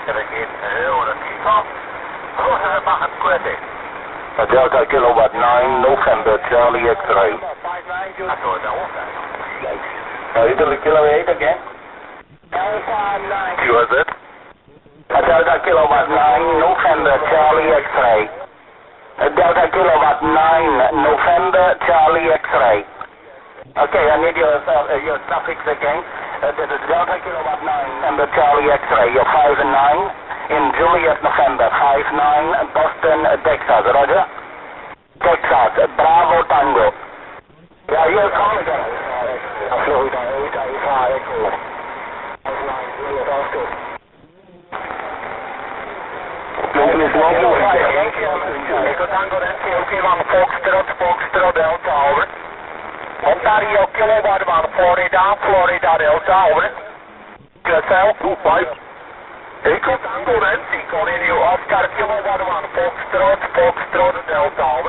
Delta Kilowatt 9, November, Charlie X-ray. Italy Kilo 8 again. QZ. Delta Kilowatt 9, November, Charlie X-ray. Delta Kilowatt 9, November, Charlie X-ray. Okay, I need your suffix again. This is Delta Kilowatt 9, November, Charlie X-ray. You're 5 and 9 in Juliet, November. 5-9, Boston, Texas. Roger. Texas, Bravo Tango. Yeah, you're calling again. Florida 885 Echo. 5-9, Echo Tango, Nancy, okay, on Foxtrot, Delta, over. Ontario Kilowatt, Florida, Delta, over. QSL, 25. Echo Tango, Nancy, calling you Oscar Kilowatt, Foxtrot, Delta, over.